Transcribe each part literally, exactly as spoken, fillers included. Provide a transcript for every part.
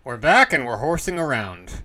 We're back and we're horsing around.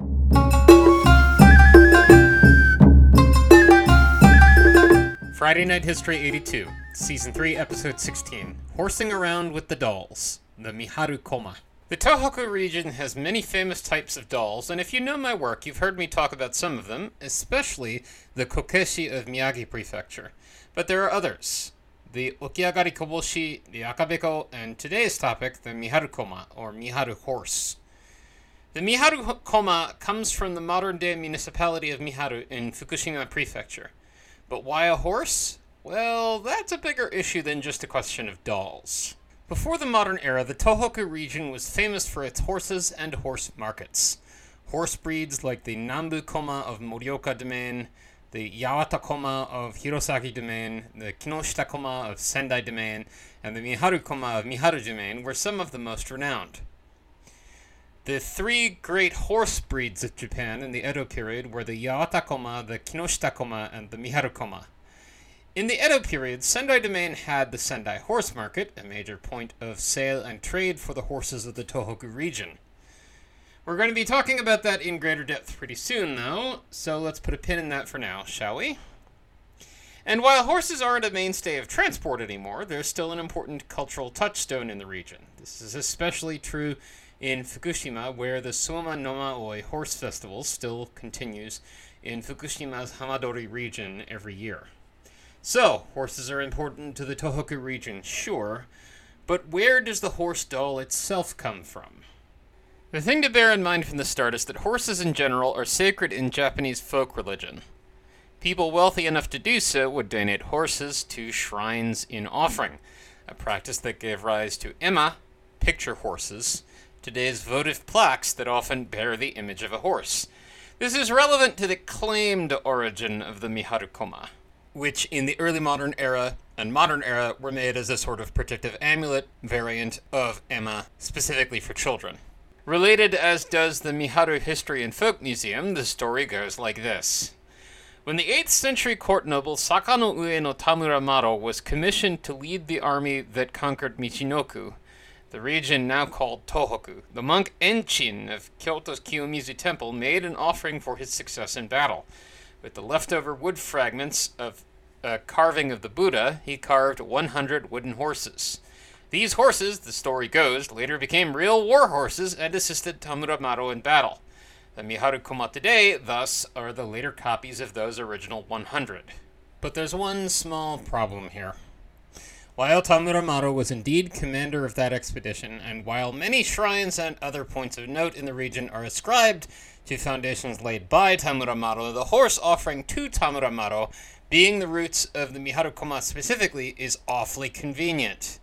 Friday Night History eighty-two, Season three, Episode sixteen, Horsing Around with the Dolls, the Miharu-koma. The Tohoku region has many famous types of dolls, and if you know my work, you've heard me talk about some of them, especially the Kokeshi of Miyagi Prefecture. But there are others. The Ukiagari Koboshi, the Akabeko, and today's topic, the Miharu-koma, or Miharu horse. The Miharu-koma comes from the modern-day municipality of Miharu in Fukushima Prefecture. But why a horse? Well, that's a bigger issue than just a question of dolls. Before the modern era, the Tohoku region was famous for its horses and horse markets. Horse breeds like the Nambu-koma of Morioka Domain, the Yawata-koma of Hirosaki Domain, the Kinoshita-koma of Sendai Domain, and the Miharu-koma of Miharu Domain were some of the most renowned. The three great horse breeds of Japan in the Edo period were the Yawata-koma, the Kinoshita-koma, and the Miharu-koma. In the Edo period, Sendai Domain had the Sendai Horse Market, a major point of sale and trade for the horses of the Tohoku region. We're going to be talking about that in greater depth pretty soon, though, so let's put a pin in that for now, shall we? And while horses aren't a mainstay of transport anymore, they're still an important cultural touchstone in the region. This is especially true in Fukushima, where the Soma no Maoi Horse Festival still continues in Fukushima's Hamadori region every year. So, horses are important to the Tohoku region, sure, but where does the horse doll itself come from? The thing to bear in mind from the start is that horses in general are sacred in Japanese folk religion. People wealthy enough to do so would donate horses to shrines in offering, a practice that gave rise to ema, picture horses, today's votive plaques that often bear the image of a horse. This is relevant to the claimed origin of the Miharu-koma, which in the early modern era and modern era were made as a sort of protective amulet variant of ema, specifically for children. Related as does the Miharu History and Folk Museum, the story goes like this. When the eighth century court noble Sakano Ue no Tamura Maro was commissioned to lead the army that conquered Michinoku, the region now called Tohoku, the monk Enchin of Kyoto's Kiyomizu Temple made an offering for his success in battle. With the leftover wood fragments of a carving of the Buddha, he carved one hundred wooden horses. These horses, the story goes, later became real war horses and assisted Tamura Maro in battle. The Miharu-koma today, thus, are the later copies of those original one hundred. But there's one small problem here. While Tamura Maro was indeed commander of that expedition, and while many shrines and other points of note in the region are ascribed to foundations laid by Tamura Maro, the horse offering to Tamura Maro, being the roots of the Miharu-koma specifically, is awfully convenient.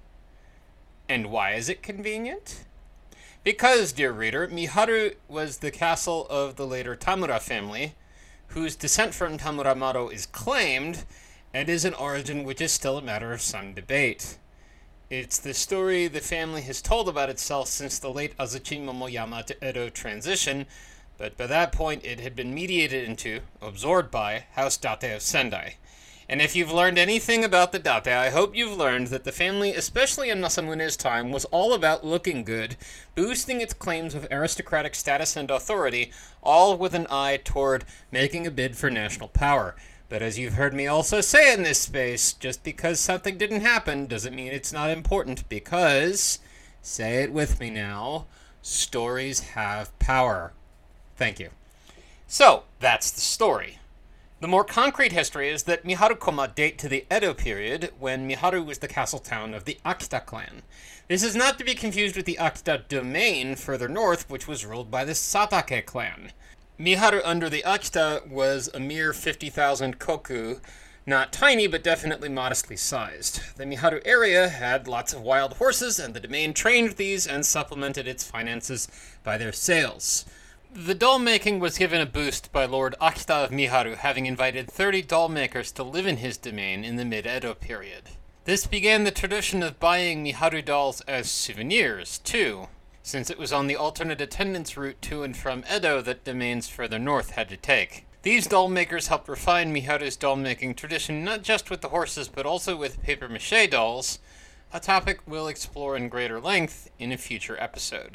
And why is it convenient? Because, dear reader, Miharu was the castle of the later Tamura family, whose descent from Tamura Maro is claimed, and is an origin which is still a matter of some debate. It's the story the family has told about itself since the late Azuchi Momoyama to Edo transition, but by that point it had been mediated into, absorbed by, House Date of Sendai. And if you've learned anything about the Date, I hope you've learned that the family, especially in Masamune's time, was all about looking good, boosting its claims of aristocratic status and authority, all with an eye toward making a bid for national power. But as you've heard me also say in this space, just because something didn't happen doesn't mean it's not important, because, say it with me now, stories have power. Thank you. So, that's the story. The more concrete history is that Miharu-koma date to the Edo period, when Miharu was the castle town of the Akita clan. This is not to be confused with the Akita domain further north, which was ruled by the Satake clan. Miharu under the Akita was a mere fifty thousand koku, not tiny, but definitely modestly sized. The Miharu area had lots of wild horses, and the domain trained these and supplemented its finances by their sales. The doll making was given a boost by Lord Akita of Miharu, having invited thirty doll makers to live in his domain in the mid-Edo period. This began the tradition of buying Miharu dolls as souvenirs, too, since it was on the alternate attendance route to and from Edo that domains further north had to take. These doll makers helped refine Miharu's doll-making tradition not just with the horses but also with papier-mâché dolls, a topic we'll explore in greater length in a future episode.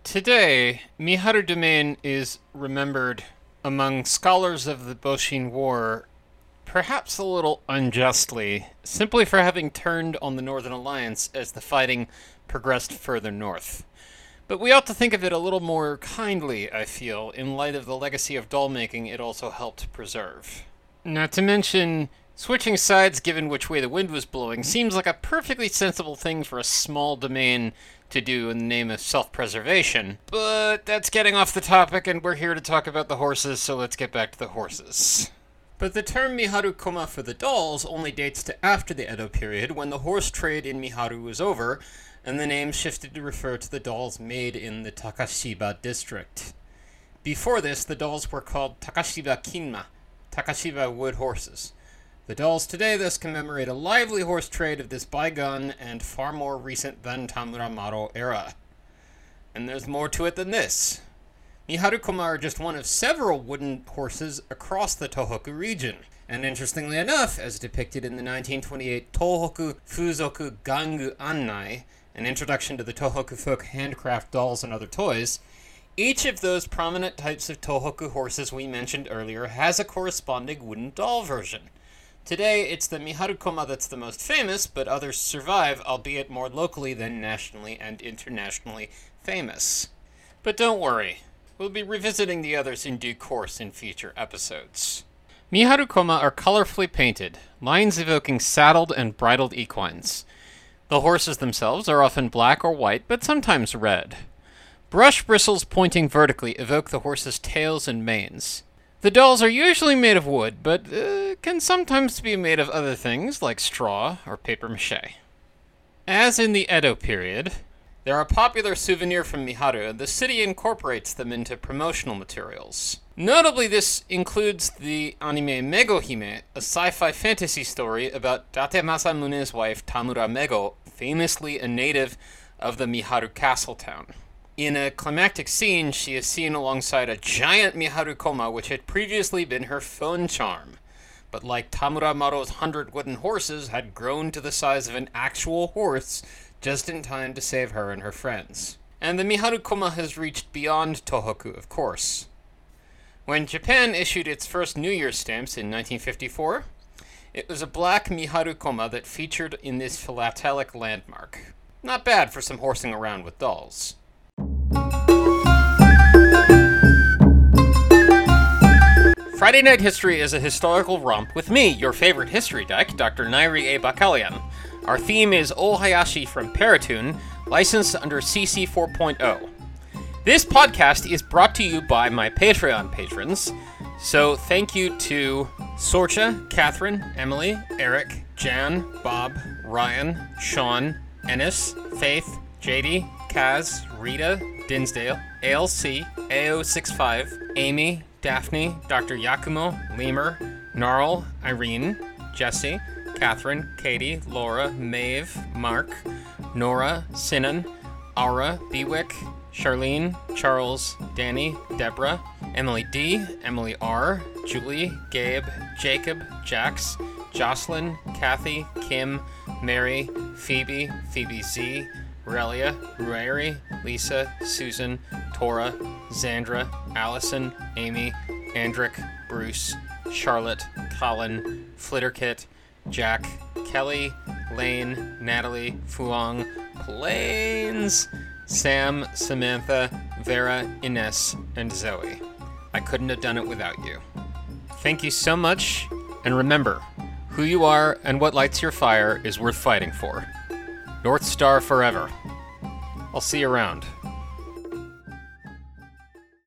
Today, Miharu Domain is remembered among scholars of the Boshin War, perhaps a little unjustly, simply for having turned on the Northern Alliance as the fighting progressed further north. But we ought to think of it a little more kindly, I feel, in light of the legacy of doll making it also helped preserve. Not to mention, switching sides given which way the wind was blowing seems like a perfectly sensible thing for a small domain to do in the name of self-preservation. But that's getting off the topic, and we're here to talk about the horses, so let's get back to the horses. But the term Miharu Koma for the dolls only dates to after the Edo period, when the horse trade in Miharu was over, and the name shifted to refer to the dolls made in the Takashiba district. Before this, the dolls were called Takashiba Kinma, Takashiba wood horses. The dolls today thus commemorate a lively horse trade of this bygone and far more recent than Tamura Maro era. And there's more to it than this. Miharu Koma are just one of several wooden horses across the Tohoku region. And interestingly enough, as depicted in the nineteen twenty-eight Tohoku Fuzoku Gangu Annai, an introduction to the Tohoku folk handcraft dolls and other toys, each of those prominent types of Tohoku horses we mentioned earlier has a corresponding wooden doll version. Today, it's the Miharu Koma that's the most famous, but others survive, albeit more locally than nationally and internationally famous. But don't worry, we'll be revisiting the others in due course in future episodes. Miharu Koma are colorfully painted, lines evoking saddled and bridled equines. The horses themselves are often black or white, but sometimes red. Brush bristles pointing vertically evoke the horses' tails and manes. The dolls are usually made of wood, but uh, can sometimes be made of other things like straw or papier-mâché. As in the Edo period, they're a popular souvenir from Miharu, and the city incorporates them into promotional materials. Notably, this includes the anime Megohime, a sci-fi fantasy story about Date Masamune's wife Tamura Mego, famously a native of the Miharu castle town. In a climactic scene, she is seen alongside a giant Miharu Koma, which had previously been her phone charm, but like Tamura Maro's hundred wooden horses, had grown to the size of an actual horse just in time to save her and her friends. And the Miharu Koma has reached beyond Tohoku, of course. When Japan issued its first New Year's stamps in nineteen fifty-four, it was a black Miharu Koma that featured in this philatelic landmark. Not bad for some horsing around with dolls. Friday Night History is a historical romp with me, your favorite history dyke, Doctor Nairi A. Bakalian. Our theme is O Hayashi from Paratune, licensed under C C four point oh. This podcast is brought to you by my Patreon patrons, so thank you to Sorcha, Catherine, Emily, Eric, Jan, Bob, Ryan, Sean, Ennis, Faith, J D, Kaz, Rita, Dinsdale, A L C, A O sixty-five, Amy, Daphne, Doctor Yakumo, Lemur, Gnarl, Irene, Jesse, Catherine, Katie, Laura, Maeve, Mark, Nora, Sinan, Aura, Bewick, Charlene, Charles, Danny, Deborah, Emily D, Emily R, Julie, Gabe, Jacob, Jax, Jocelyn, Kathy, Kim, Mary, Phoebe, Phoebe Z, Relia, Ruari, Lisa, Susan, Tora, Zandra, Allison, Amy, Andrick, Bruce, Charlotte, Colin, Flitterkit, Jack, Kelly, Lane, Natalie, Fuang, Plains, Sam, Samantha, Vera, Ines, and Zoe. I couldn't have done it without you. Thank you so much, and remember, who you are and what lights your fire is worth fighting for. North Star forever. I'll see you around.